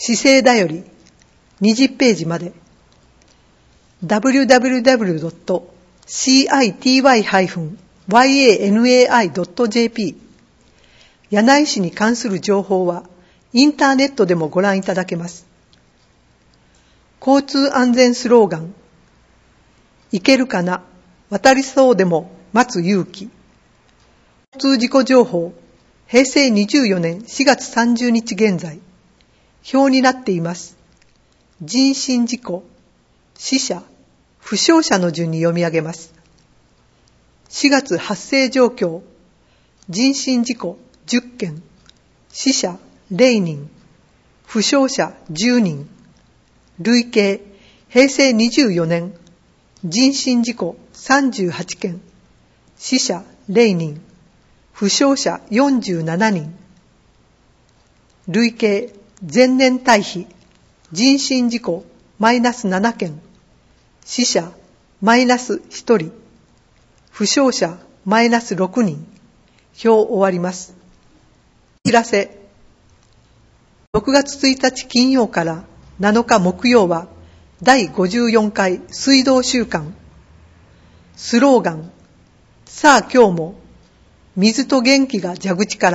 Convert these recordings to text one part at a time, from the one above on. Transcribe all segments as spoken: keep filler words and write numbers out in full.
姿勢だよりにじゅっページまで ダブリューダブリューダブリュードットシーアイティーワイハイフンワイエーエヌエーアイドットジェーピー 柳井市に関する情報はインターネットでもご覧いただけます。交通安全スローガン、行けるかな、渡りそうでも待つ勇気。交通事故情報、へいせいにじゅうよねんしがつさんじゅうにち現在、表になっています。人身事故、死者、負傷者の順に読み上げます。しがつ発生状況、人身事故じゅっけん、死者れいにん、負傷者じゅうにん、累計へいせいにじゅうよねん、人身事故さんじゅうはちけん、死者れいにん、負傷者よんじゅうななにん、累計前年対比、人身事故マイナスななけん、死者マイナスひとり、負傷者マイナスろくにん、表終わります。お知らせ。ろくがつついたち金曜からなのか木曜はだいごじゅうよんかい水道週間。スローガン、さあ今日も水と元気が蛇口から。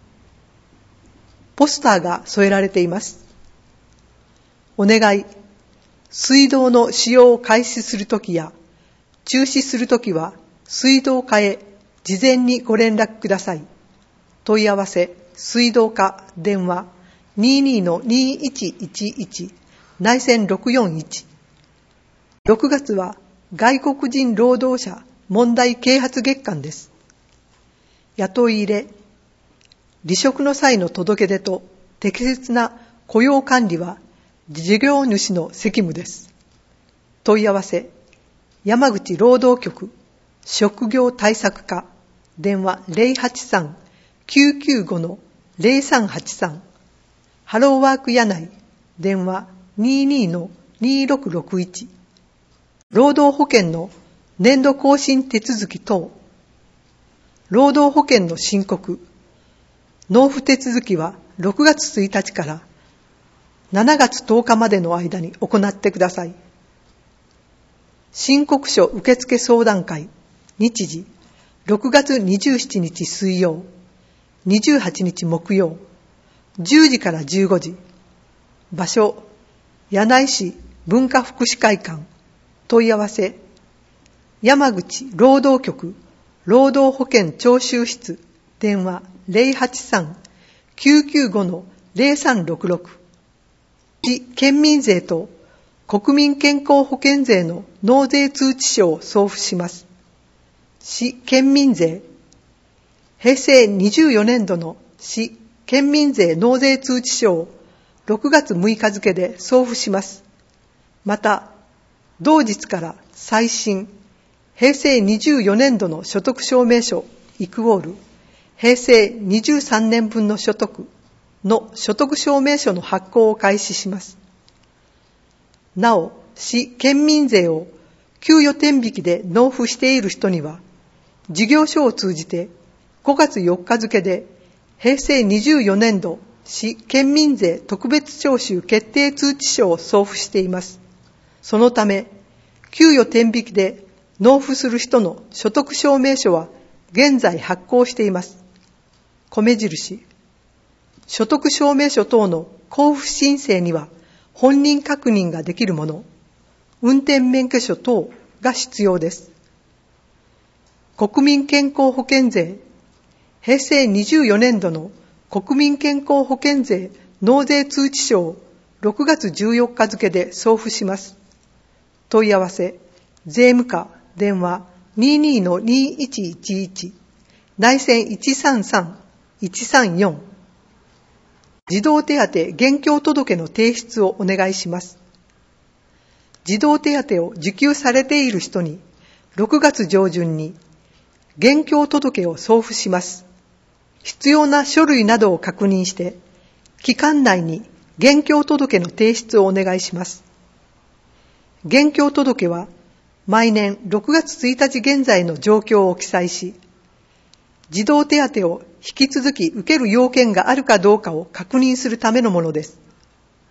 ポスターが添えられています。お願い、水道の使用を開始するときや中止するときは水道課へ事前にご連絡ください。問い合わせ、水道課電話 にじゅうにのにいちいちいち 内線ろくよんいち。ろくがつは外国人労働者問題啓発月間です。雇い入れ、離職の際の届け出と適切な雇用管理は事業主の責務です。問い合わせ、山口労働局職業対策課電話 ゼロはちさんきゅうきゅうごのゼロさんはちさん、ハローワーク柳井電話 にじゅうにのにろくろくいち、労働保険の年度更新手続き等、労働保険の申告、納付手続きはろくがつついたちからしちがつとおかまでの間に行ってください。申告書受付相談会、日時、ろくがつにじゅうしちにち水曜、にじゅうはちにち木曜、じゅうじからじゅうごじ、場所、柳井市文化福祉会館、問い合わせ、山口労働局労働保険徴収室、電話 ゼロはちさんきゅうきゅうごのゼロさんろくろく、市県民税と国民健康保険税の納税通知書を送付します。市県民税、へいせいにじゅうよねんどの市県民税納税通知書をろくがつむいか付で送付します。また、同日から最新、へいせいにじゅうよねんどの所得証明書イクオール、へいせいにじゅうさんねんぶんの所得の所得証明書の発行を開始します。なお、市県民税を給与天引きで納付している人には、事業所を通じてごがつよっか付でへいせいにじゅうよねんど市県民税特別徴収決定通知書を送付しています。そのため、給与天引きで納付する人の所得証明書は現在発行しています。米印、所得証明書等の交付申請には本人確認ができるもの、運転免許証等が必要です。国民健康保険税、へいせいにじゅうよねんどの国民健康保険税納税通知書をろくがつじゅうよっか付で送付します。問い合わせ、税務課電話 にじゅうにのにいちいちいち、内線いちさんさんいちさんよん、児童手当現況届の提出をお願いします。児童手当を受給されている人にろくがつ上旬に現況届を送付します。必要な書類などを確認して、期間内に現況届の提出をお願いします。現況届は毎年ろくがつついたち現在の状況を記載し、児童手当を引き続き受ける要件があるかどうかを確認するためのものです。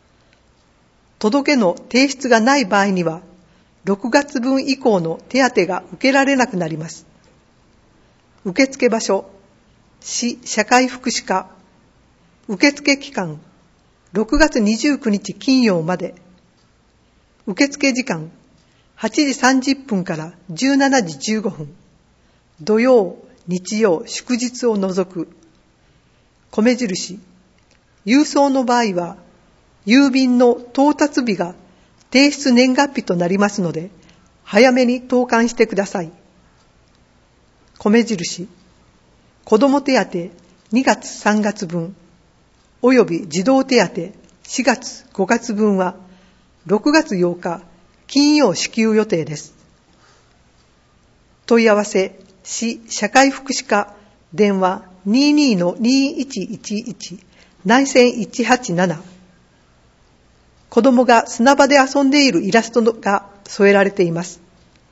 届けの提出がない場合には、ろくがつぶん以降の手当が受けられなくなります。受付場所、市社会福祉課。受付期間、ろくがつにじゅうくにち金曜まで。受付時間、はちじさんじゅっぷんからじゅうしちじじゅうごふん。土曜、日曜、祝日を除く。米印、郵送の場合は、郵便の到達日が提出年月日となりますので、早めに投函してください。米印、子ども手当にがつさんがつぶん、および児童手当しがつごがつぶんは、ろくがつようか金曜支給予定です。問い合わせ、市社会福祉課、電話 にじゅうに の にいちいちいち 内線いちはちなな。子供が砂場で遊んでいるイラストが添えられています。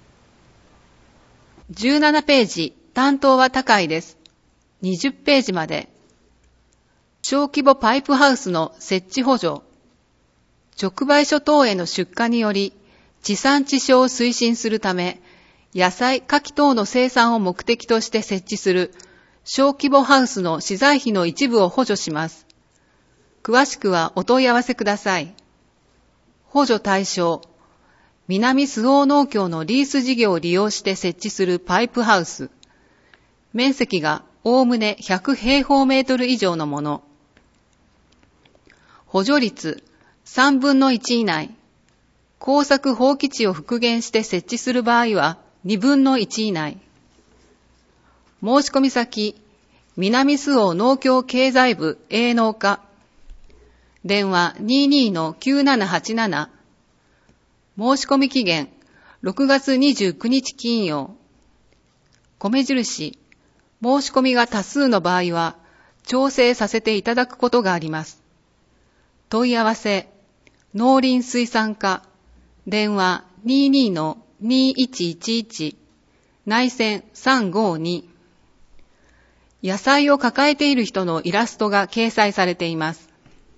じゅうななページ、担当は高いです。にじゅっページまで。小規模パイプハウスの設置補助。直売所等への出荷により、地産地消を推進するため、野菜、牡蠣等の生産を目的として設置する小規模ハウスの資材費の一部を補助します。詳しくはお問い合わせください。補助対象、南周防農協のリース事業を利用して設置するパイプハウス。面積がおおむねひゃくへいほうメートル以上のもの。補助率さんぶんのいち以内。耕作放棄地を復元して設置する場合はにぶんのいち以内。申込先、南周防農協経済部営農課。電話 にじゅうに の きゅうななはちなな。申込期限ろくがつにじゅうくにち金曜。米印、申し込みが多数の場合は調整させていただくことがあります。問い合わせ、農林水産課。電話 にじゅうに の にいちいちいち。内線さんごに。野菜を抱えている人のイラストが掲載されています。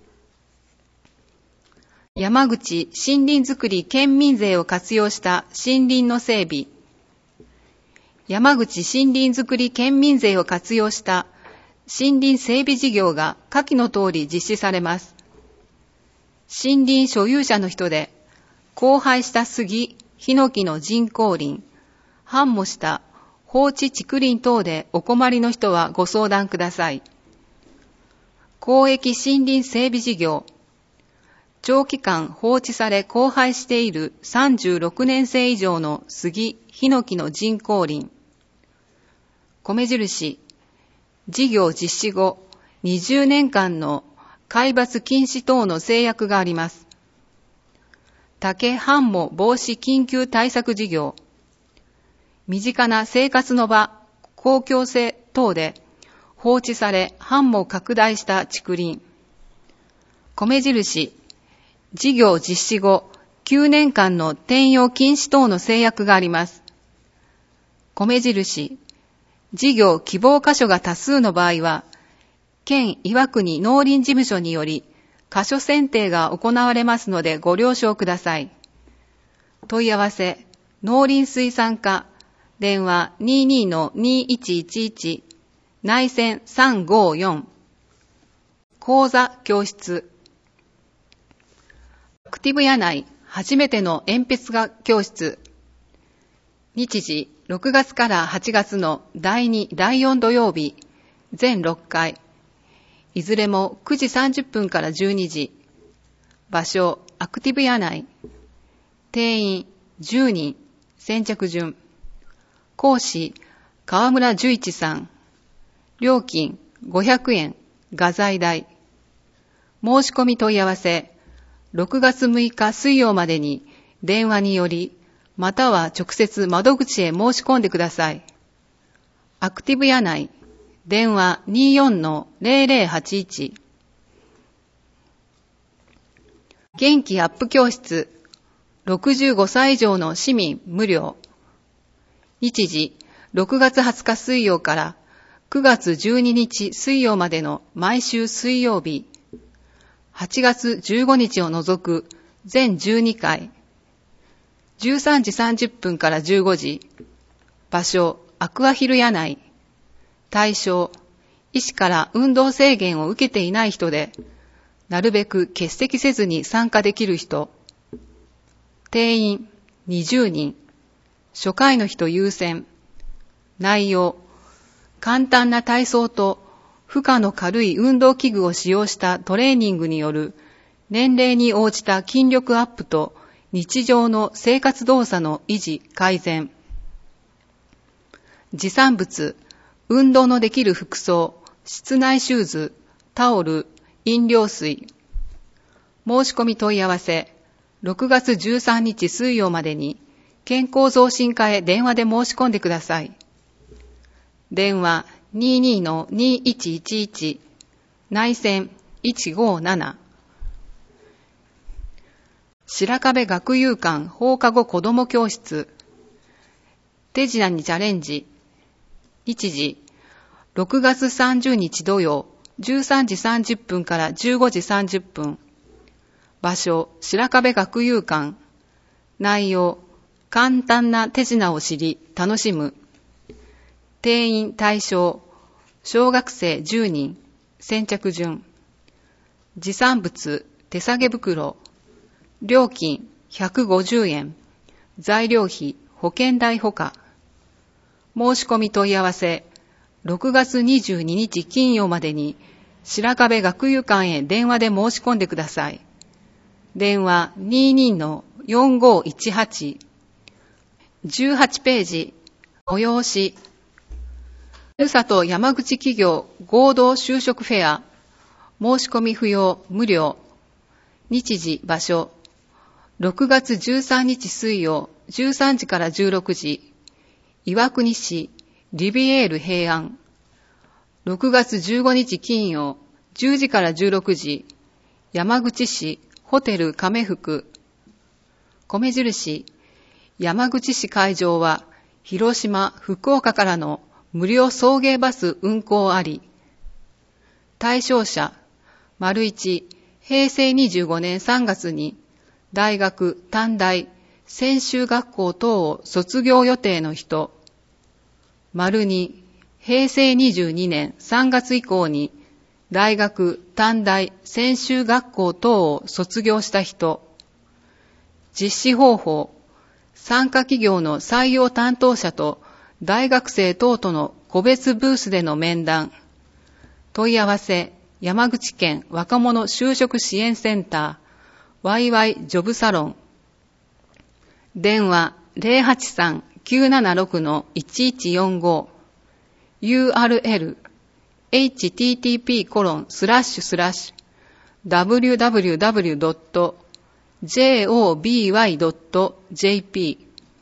山口森林づくり県民税を活用した森林の整備。山口森林づくり県民税を活用した森林整備事業が下記の通り実施されます。森林所有者の人で、荒廃した杉、ヒノキの人工林、繁茂した放置竹林等でお困りの人はご相談ください。公益森林整備事業。長期間放置され荒廃しているさんじゅうろくねんせい以上の杉、ヒノキの人工林。米印、事業実施後にじゅうねんかんの皆伐禁止等の制約があります。竹繁茂防止緊急対策事業。身近な生活の場、公共性等で放置され繁茂拡大した竹林。米印、事業実施後きゅうねんかんの転用禁止等の制約があります。米印、事業希望箇所が多数の場合は、県岩国農林事務所により箇所選定が行われますのでご了承ください。問い合わせ、農林水産課、電話 にじゅうに の にいちいちいち、内線さんごよん。講座教室。アクティブ柳井初めての鉛筆画教室。日時ろくがつからはちがつのだいに、だいよん土曜日、全ろっかい。いずれもくじさんじゅっぷんからじゅうにじ。場所、アクティブ柳井。定員じゅうにん、先着順。講師、川村十一さん。料金ごひゃくえん、画材代。申し込み問い合わせ、ろくがつむいか水曜までに電話により、または直接窓口へ申し込んでください。アクティブ柳井、電話 にじゅうよん の ゼロゼロはちいち。元気アップ教室、ろくじゅうごさい以上の市民無料。日時、ろくがつはつか水曜からくがつじゅうににち水曜までの毎週水曜日。はちがつじゅうごにちを除く全じゅうにかい、じゅうさんじさんじゅっぷんからじゅうごじ、場所、アクアヒル屋内、対象、医師から運動制限を受けていない人で、なるべく欠席せずに参加できる人、定員にじゅうにん、初回の人優先、内容、簡単な体操と負荷の軽い運動器具を使用したトレーニングによる年齢に応じた筋力アップと日常の生活動作の維持・改善。持参物、運動のできる服装、室内シューズ、タオル、飲料水。申し込み問い合わせ、ろくがつじゅうさんにち水曜までに健康増進課へ電話で申し込んでください。電話 にじゅうに のにいちいちいち、内線いちごなな。白壁学友館放課後子ども教室。手品にチャレンジ。日時、ろくがつさんじゅうにち土曜、じゅうさんじさんじゅっぷんからじゅうごじさんじゅっぷん。場所、白壁学友館。内容、簡単な手品を知り、楽しむ。定員対象、小学生じゅうにん、先着順。持参物、手提げ袋。料金ひゃくごじゅうえん。材料費、保険代ほか。申し込み問い合わせ、ろくがつにじゅうににち金曜までに白壁学友館へ電話で申し込んでください。電話 にじゅうに のよんごいちはち。じゅうはちページ、催し。ふるさと山口企業合同就職フェア。申し込み不要、無料。日時、場所。ろくがつじゅうさんにち水曜、じゅうさんじからじゅうろくじ。岩国市、リビエール平安。ろくがつじゅうごにち金曜、じゅうじからじゅうろくじ。山口市、ホテル亀福。米印、山口市会場は、広島、福岡からの無料送迎バス運行あり。対象者、丸一、平成にじゅうごねんさんがつに、大学、短大、専修学校等を卒業予定の人。丸二、平成にじゅうにねんさんがつ以降に、大学、短大、専修学校等を卒業した人。実施方法、参加企業の採用担当者と大学生等との個別ブースでの面談。問い合わせ、山口県若者就職支援センター、ワイワイ ジョブサロン。電話 ゼロはちさん きゅうななろく のいちいちよんご。ユーアールエル、エイチティーティーピーコロンスラッシュスラッシュダブリューダブリューダブリュードットジョブドットジェーピー。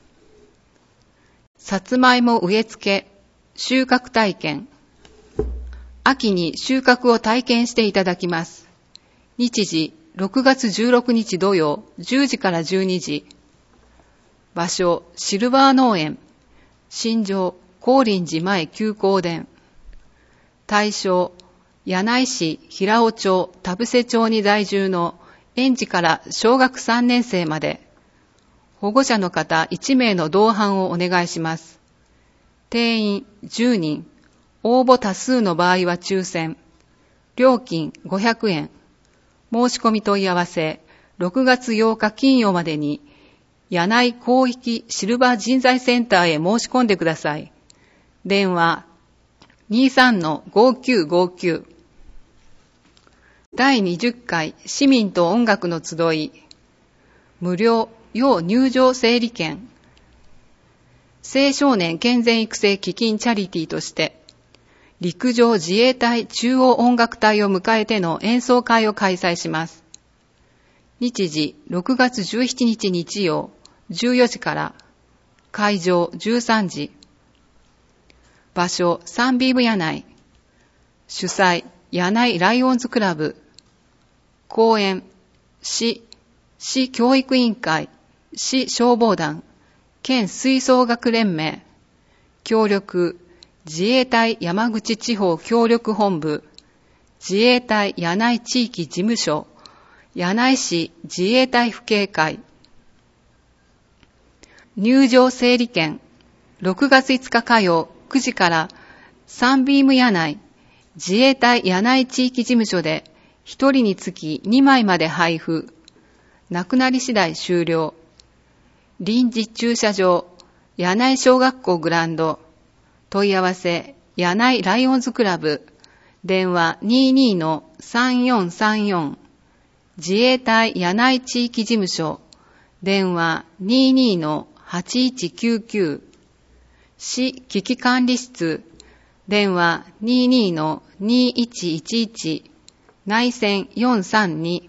さつまいも植え付け、収穫体験。秋に収穫を体験していただきます。日時、ろくがつじゅうろくにち土曜、じゅうじからじゅうにじ。場所、シルバー農園。新庄、高林寺前休耕田。対象、柳井市平尾町田伏町に在住の園児から小学さんねんせいまで。保護者の方いちめいの同伴をお願いします。定員じゅうにん。応募多数の場合は抽選。料金ごひゃくえん。申し込み問い合わせ、ろくがつようか金曜までに、柳井広域シルバー人材センターへ申し込んでください。電話 にじゅうさん のごきゅうごきゅう。だいにじゅっかい市民と音楽の集い。無料要入場整理券。青少年健全育成基金チャリティーとして、陸上自衛隊中央音楽隊を迎えての演奏会を開催します。日時ろくがつじゅうしちにち日曜じゅうよじから、会場じゅうさんじ。場所サンビーム柳井。主催柳井ライオンズクラブ。公演市、市教育委員会、市消防団、県吹奏楽連盟。協力自衛隊山口地方協力本部、自衛隊柳井地域事務所、 柳井市自衛隊府警会。入場整理券、ろくがついつか火曜くじからサンビーム柳井自衛隊柳井地域事務所でひとりにつきにまいまで配布。なくなり次第終了。臨時駐車場、柳井小学校グラウンド。問い合わせ、柳井ライオンズクラブ。電話 にじゅうにのさんよんさんよん。自衛隊柳井地域事務所。電話 にじゅうにのはちいちきゅうきゅう。市危機管理室。電話 にじゅうにのにいちいちいち。内線よんさんに。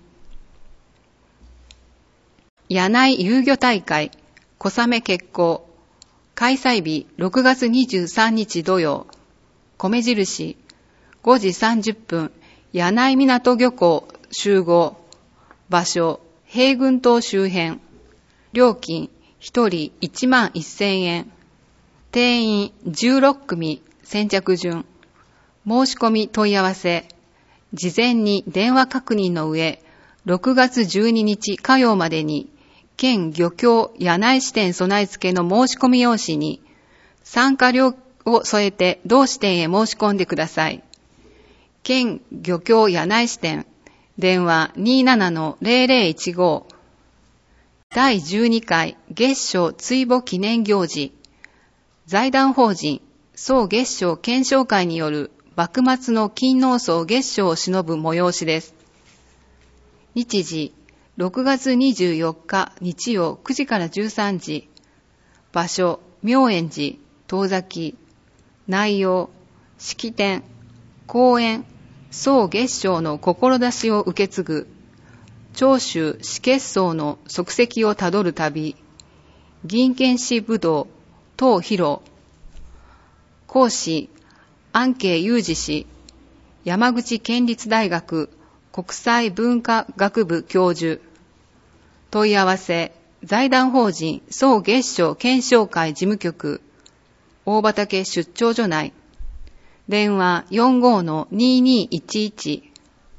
柳井遊漁大会、小雨決行。開催日ろくがつにじゅうさんにち土曜。米印、ごじさんじゅっぷん、柳井港漁港集合。場所、平郡島周辺。料金、ひとりいちまんせんえん。定員じゅうろっくみ、先着順。申し込み問い合わせ。事前に電話確認の上、ろくがつじゅうににち火曜までに、県漁協柳井支店備え付けの申し込み用紙に、参加料を添えて同支店へ申し込んでください。県漁協柳井支店、電話 にじゅうななのぜろぜろいちご。だいじゅうにかい月賞追母記念行事。財団法人総月賞検証会による幕末の勤王僧月賞を偲ぶ催しです。日時、ろくがつにじゅうよっか日曜くじからじゅうさんじ。場所、妙円寺、遠崎。内容、式典、講演、総月賞の志を受け継ぐ。長州死結僧の足跡をたどる旅。銀剣士武道、当披露。講師、安慶裕二氏。山口県立大学国際文化学部教授。問い合わせ、財団法人総月賞検証会事務局、大畑出張所内。電話 よんじゅうごのにじゅうにいちいち。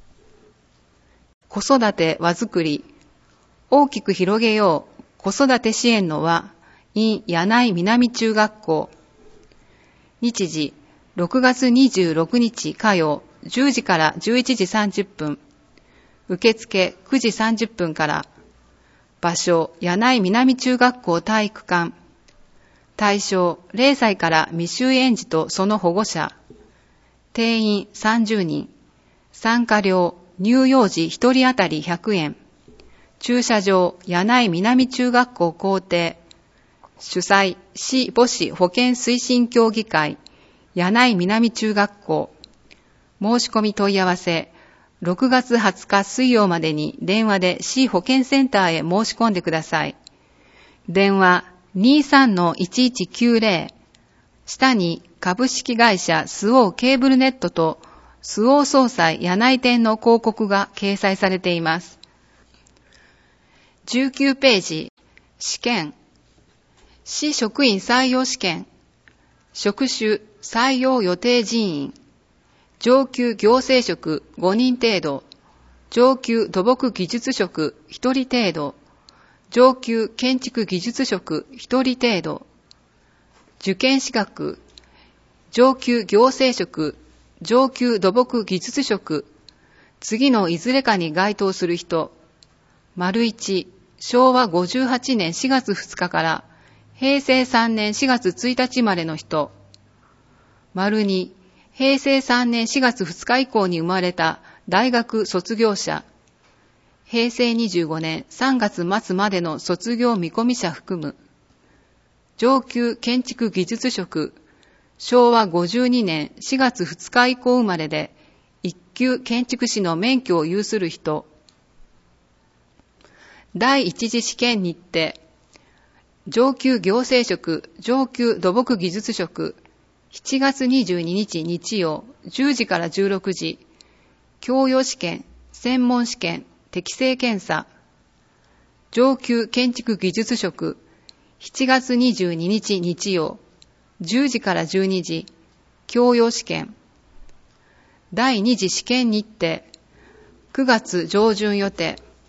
子育て輪作り。大きく広げよう。子育て支援の輪。in 柳井南中学校。日時、ろくがつにじゅうろくにち火曜、じゅうじからじゅういちじさんじゅっぷん。受付くじさんじゅっぷんから。場所、柳井南中学校体育館。対象、れいさいから未就園児とその保護者。定員さんじゅうにん。参加料、乳幼児ひとり当たりひゃくえん。駐車場、柳井南中学校校庭。主催、市母子保健推進協議会、柳井南中学校。申し込み問い合わせ、ろくがつはつか水曜までに電話で市保健センターへ申し込んでください。電話 にじゅうさんのいちいちきゅうぜろ。下に株式会社スオーケーブルネットとスオー総裁柳井店の広告が掲載されています。じゅうきゅうページ、試験。市職員採用試験。職種採用予定人員。上級行政職ごにん程度。上級土木技術職ひとり程度。上級建築技術職ひとり程度。受験資格。上級行政職、上級土木技術職。次のいずれかに該当する人。丸いち、しょうわごじゅうはちねんしがつふつかからへいせいさんねんしがつついたちまでの人。丸に、へいせいさんねんしがつふつか以降に生まれた大学卒業者。へいせいにじゅうごねんさんがつまつまでの卒業見込み者含む。上級建築技術職、しょうわごじゅうにねんしがつふつか以降生まれで、一級建築士の免許を有する人。第一次試験日程。上級行政職、上級土木技術職、しちがつにじゅうににち日曜、じゅうじからじゅうろくじ。教養試験、専門試験、適正検査。上級建築技術職、しちがつにじゅうににち日曜、じゅうじからじゅうにじ。教養試験。第二次試験日程。くがつ上旬予定。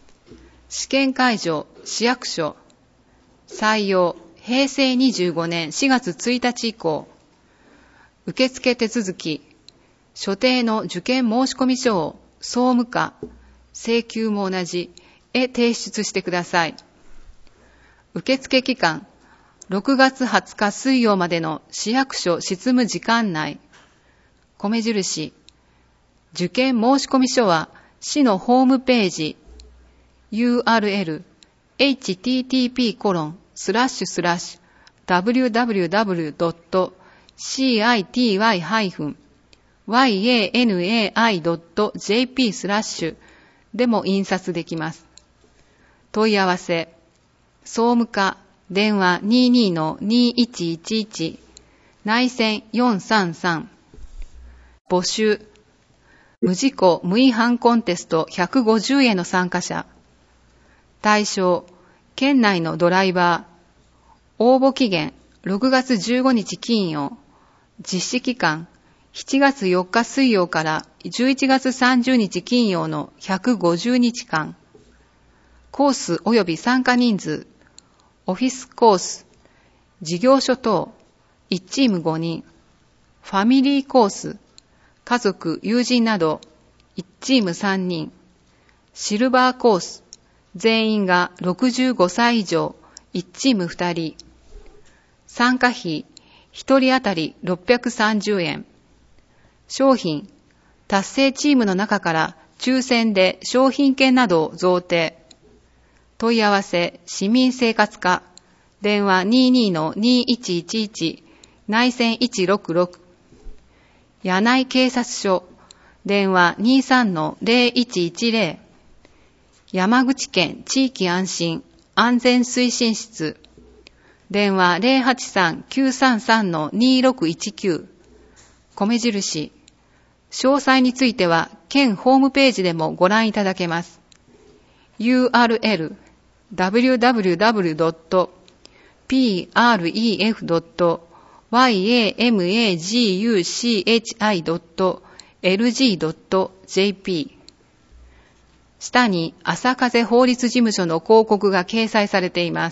試験会場、市役所。採用、へいせいにじゅうごねんしがつついたち以降。受付手続き、所定の受験申込書を総務課、請求も同じ、へ提出してください。受付期間、ろくがつはつか水曜までの市役所執務時間内。米印、受験申込書は市のホームページ、ユーアールエル、エイチティーティーピーコロンスラッシュスラッシュダブリューダブリューダブリュードットシーアイティーワイハイフンワイエーエヌエーアイドットジェーピースラッシュでも印刷できます。問い合わせ、総務課、電話 にじゅうにのにいちいちいち、内線よんさんさん。募集、無事故無違反コンテストひゃくごじゅうへの参加者。対象、県内のドライバー。応募期限、ろくがつじゅうごにち金曜。実施期間、しちがつよっか水曜からじゅういちがつさんじゅうにち金曜のひゃくごじゅうにちかん。コース及び参加人数、オフィスコース、事業所等、いちチームごにん。ファミリーコース、家族、友人など、いちチームさんにん。シルバーコース、全員がろくじゅうごさい以上、いちチームふたり。参加費、ひとり当たりろっぴゃくさんじゅうえん。商品、達成チームの中から抽選で商品券などを贈呈。問い合わせ、市民生活課、電話 にじゅうにのにいちいちいち、内線いちろくろく。柳井警察署、電話 にじゅうさんのぜろいちいちぜろ。山口県地域安心安全推進室、電話 ぜろはちさんきゅうさんさんのにろくいちきゅう。米印、詳細については県ホームページでもご覧いただけます。ユーアールエル、ダブリューダブリューダブリュードットピーアールイーエフドットワイエーエムエージーユーシーエイチアイドットエルジードットジェーピー。下に朝風法律事務所の広告が掲載されています。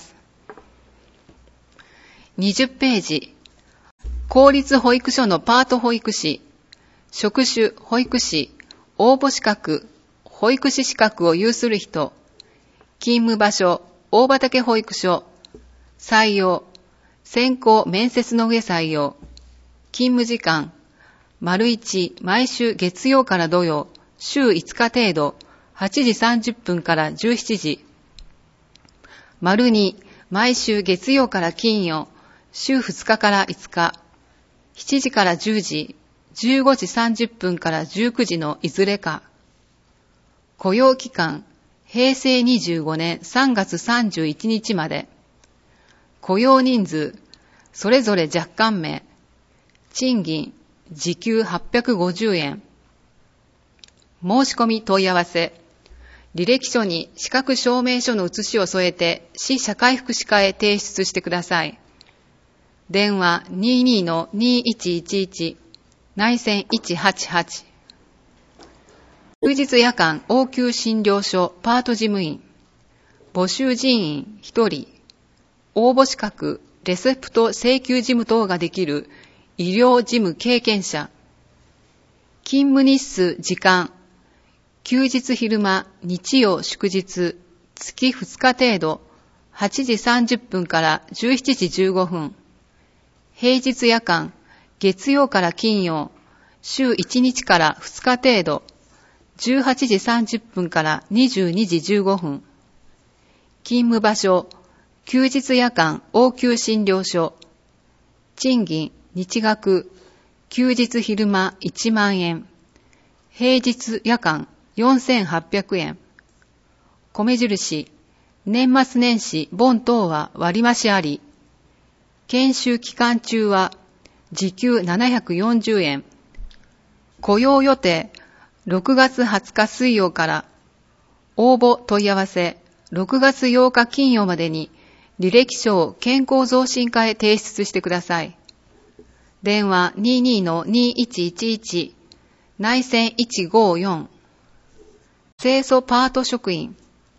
にじゅっページ、公立保育所のパート保育士、職種保育士、応募資格、保育士資格を有する人、勤務場所、大畑保育所、採用、選考面接の上採用、勤務時間、丸一、毎週月曜から土曜、週いつか程度、はちじさんじゅっぷんからじゅうしちじ。丸二、毎週月曜から金曜、週ふつかからいつか、しちじからじゅうじ、じゅうごじさんじゅっぷんからじゅうくじのいずれか。雇用期間、へいせいにじゅうごねんさんがつさんじゅういちにちまで。雇用人数、それぞれ若干名。賃金、時給はっぴゃくごじゅうえん。申し込み問い合わせ。履歴書に資格証明書の写しを添えて市社会福祉課へ提出してください。電話 にじゅうにのにいちいちいち、内線いちはちはち。休日夜間応急診療所パート事務員。募集人員ひとり。応募資格、レセプト請求事務等ができる医療事務経験者。勤務日数時間。休日昼間、日曜祝日、月ふつか程度、はちじさんじゅっぷんからじゅうしちじじゅうごふん。平日夜間、月曜から金曜、週いちにちからふつか程度、じゅうはちじさんじゅっぷんからにじゅうにじじゅうごふん。勤務場所、休日夜間応急診療所。賃金、日額、休日昼間いちまんえん。平日夜間よんせんはっぴゃくえん。米印、年末年始、盆等は割増あり。研修期間中は時給ななひゃくよんじゅうえん。雇用予定、ろくがつはつか水曜から。応募問い合わせ、ろくがつようか金曜までに履歴書を健康増進課へ提出してください。電話 にじゅうにのにいちいちいち、内線いちごよん。清楚パート職員。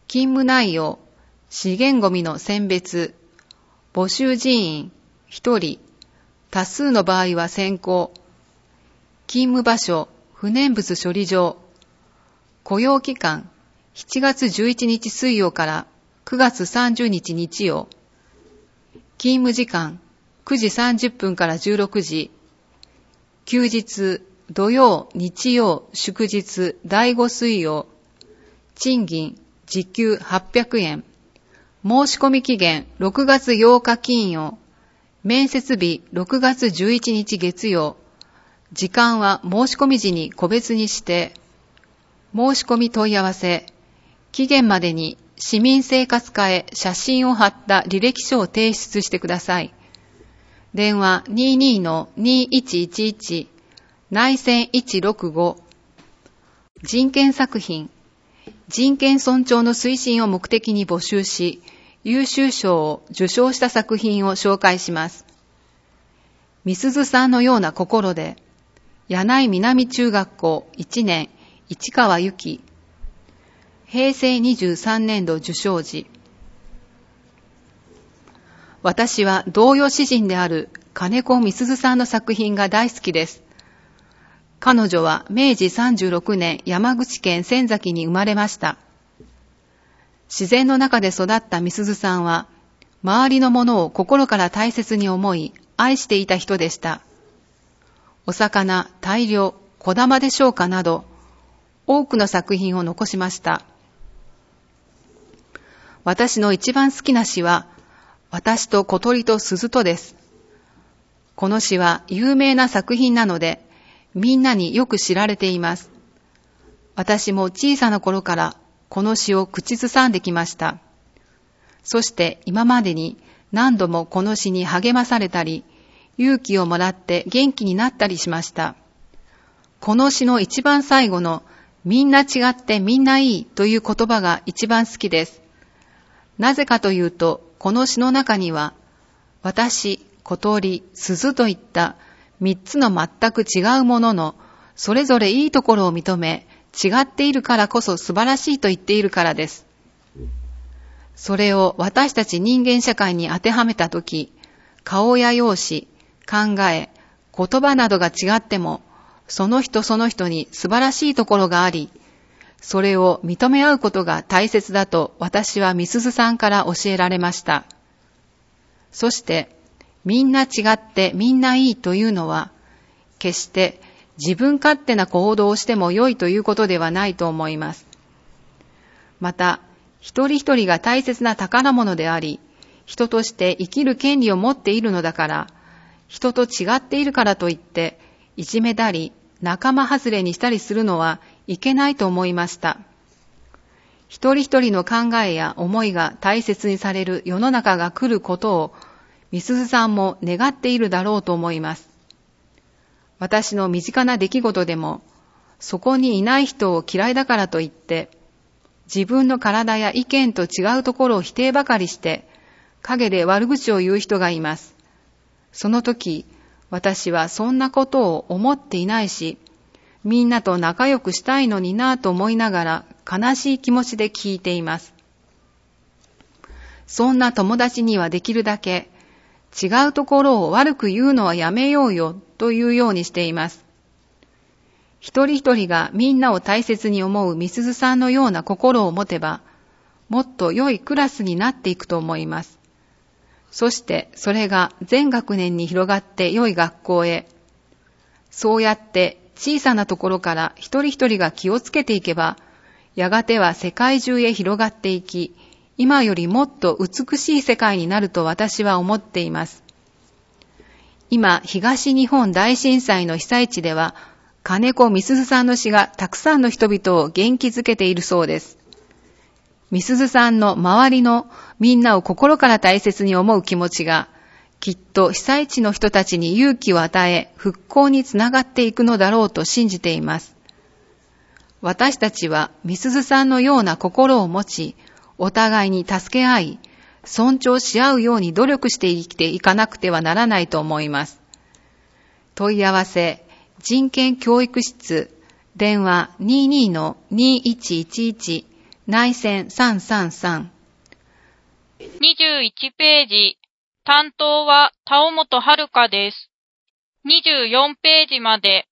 勤務内容、資源ごみの選別、募集人員ひとり、多数の場合は選考、勤務場所、不燃物処理場、雇用期間、しちがつじゅういちにち水曜からくがつさんじゅうにち日曜、勤務時間、くじさんじゅっぷんからじゅうろくじ、休日、土曜、日曜、祝日、だいご水曜、賃金、時給はっぴゃくえん、申し込み期限ろくがつようか金曜、面接日ろくがつじゅういちにち月曜、時間は申し込み時に個別にして、申し込み問い合わせ、期限までに市民生活課へ写真を貼った履歴書を提出してください。電話 にじゅうにのにいちいちいち、内線いちろくご、人権作品、人権尊重の推進を目的に募集し、優秀賞を受賞した作品を紹介します。みすずさんのような心で、柳井南中学校いちねん、市川由紀、へいせいにじゅうさんねんど受賞時。私は童謡詩人である金子みすずさんの作品が大好きです。彼女はめいじさんじゅうろくねん山口県仙崎に生まれました。自然の中で育ったみすずさんは、周りのものを心から大切に思い、愛していた人でした。お魚、大漁、こだまでしょうかなど、多くの作品を残しました。私の一番好きな詩は、私と小鳥と鈴とです。この詩は有名な作品なので、みんなによく知られています。私も小さな頃からこの詩を口ずさんできました。そして今までに何度もこの詩に励まされたり、勇気をもらって元気になったりしました。この詩の一番最後のみんな違ってみんないいという言葉が一番好きです。なぜかというと、この詩の中には、私、小鳥、鈴といった三つの全く違うものの、それぞれいいところを認め、違っているからこそ素晴らしいと言っているからです。それを私たち人間社会に当てはめたとき、顔や容姿、考え、言葉などが違っても、その人その人に素晴らしいところがあり、それを認め合うことが大切だと私はみすずさんから教えられました。そして、みんな違ってみんないいというのは、決して自分勝手な行動をしても良いということではないと思います。また、一人一人が大切な宝物であり、人として生きる権利を持っているのだから、人と違っているからといって、いじめたり、仲間外れにしたりするのはいけないと思いました。一人一人の考えや思いが大切にされる世の中が来ることを、みすずさんも願っているだろうと思います。私の身近な出来事でも、そこにいない人を嫌いだからといって、自分の体や意見と違うところを否定ばかりして、陰で悪口を言う人がいます。その時、私はそんなことを思っていないし、みんなと仲良くしたいのになぁと思いながら悲しい気持ちで聞いています。そんな友達にはできるだけ違うところを悪く言うのはやめようよというようにしています。一人一人がみんなを大切に思うみすずさんのような心を持てば、もっと良いクラスになっていくと思います。そしてそれが全学年に広がって良い学校へ。そうやって小さなところから一人一人が気をつけていけば、やがては世界中へ広がっていき、今よりもっと美しい世界になると私は思っています。今、東日本大震災の被災地では、金子みすずさんの詩がたくさんの人々を元気づけているそうです。みすずさんの周りのみんなを心から大切に思う気持ちが、きっと被災地の人たちに勇気を与え、復興につながっていくのだろうと信じています。私たちはみすずさんのような心を持ち、お互いに助け合い、尊重し合うように努力して生きていかなくてはならないと思います。問い合わせ、人権教育室、電話 にじゅうにのにいちいちいち、 内線さんさんさん。 にじゅういちページ、担当は田尾本遥です。にじゅうよんページまで